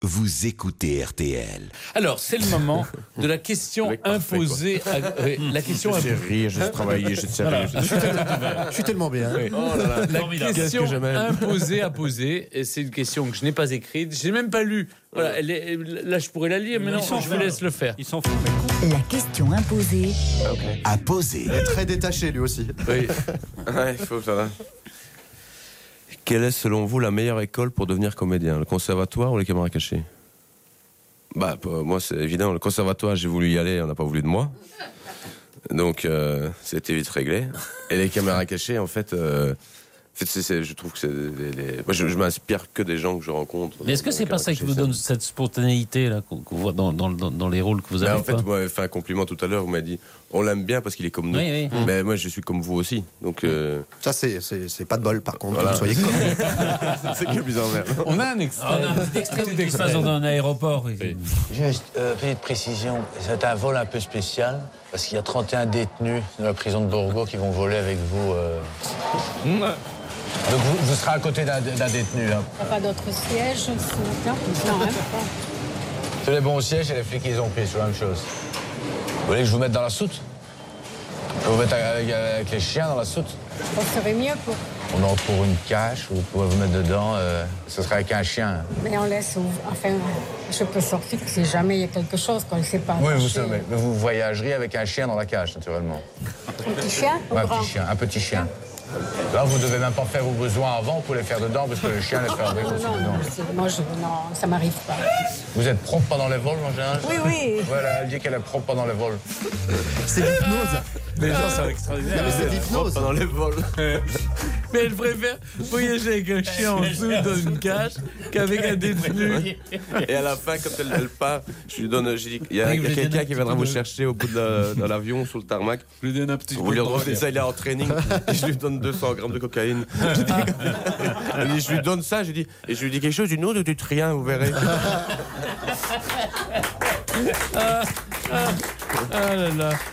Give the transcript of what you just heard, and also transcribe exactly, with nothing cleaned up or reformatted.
Vous écoutez R T L. Alors, c'est le moment de la question imposée. À, euh, la question Je sais rire, je sais travailler, je sais rire. Je suis tellement, je suis tellement bien. Oui. Oh là là. La question que je m'aime. imposée à poser. Et c'est une question que je n'ai pas écrite. Je n'ai même pas lu. Voilà, elle est, là, je pourrais la lire, mais non, je vous laisse le faire. Ils s'en foutent. La question imposée. À poser. Il est très détaché lui aussi. Oui. Ouais, il faut ça va. Quelle est selon vous la meilleure école pour devenir comédien? Le conservatoire ou les caméras cachées? Bah, pour moi, c'est évident. Le conservatoire, j'ai voulu y aller, on n'a pas voulu de moi. Donc, euh, c'était vite réglé. Et les caméras cachées, en fait, euh, en fait c'est, c'est, je trouve que c'est. Les, les... Moi, je, je m'inspire que des gens que je rencontre. Mais est-ce que c'est pas ça qui vous donne cette spontanéité là qu'on, qu'on voit dans, dans, dans, dans les rôles que vous avez? Mais en fait, vous m'avez fait un compliment tout à l'heure. Vous m'avez dit, on l'aime bien parce qu'il est comme nous. Oui, oui. Mais moi, je suis comme vous aussi. Donc, euh, Ça, c'est, c'est, c'est pas de bol, par contre, Voilà. que vous soyez comme. c'est que plus en mer. On a un extrait. On a un petit extrait qui se passe dans un aéroport. Oui. Juste, euh, petite précision, c'est un vol un peu spécial, parce qu'il y a trente et un détenus de la prison de Borgo qui vont voler avec vous. Euh... Donc vous, vous serez à côté d'un, d'un détenu. Hein. Il n'y a pas d'autre siège ce matin? Non, hein, pas. Tous les bons sièges et les flics qu'ils ont pris, c'est la même chose. Vous voulez que je vous mette dans la soute? Je peux vous mettre avec, avec les chiens dans la soute? Ça serait mieux pour. On en trouve une cache, vous pouvez vous mettre dedans, euh, ce serait avec un chien. Mais on laisse. Enfin, je peux sortir si jamais il y a quelque chose qu'on ne sait pas. Oui, vous attacher. savez, mais vous voyageriez avec un chien dans la cage, naturellement. Un petit chien ou Ouais, un grand? petit chien, un petit chien. Là, vous devez même pas faire vos besoins avant pour les faire dedans, parce que le chien les fait avec Non, aussi non, dedans. non, c'est- moi, je, non, ça m'arrive pas. Vous êtes propre pendant les vols, en général? Oui, oui. Voilà, elle dit qu'elle est propre pendant les vols. C'est l'hypnose. Les gens sont extraordinaires. Mais c'est l'hypnose. Pendant les vols. Mais elle préfère voyager avec un chien en dessous dans une cage qu'avec un détenu. Et à la fin, quand elle, elle part, je lui donne, j'ai dit, il y a, Oui, il y a vous lui quelqu'un donnez qui un viendra petit vous peu de- chercher au bout de, la- de l'avion, sur le tarmac. Je lui donne un petit Vous peu lui de redonnez ça, il est en training. Et je lui donne deux cents grammes de cocaïne. Je, dis, je, dis, je lui donne ça, je dis, et je lui dis quelque chose, je dis non, ne dites rien, vous verrez. Ah là là.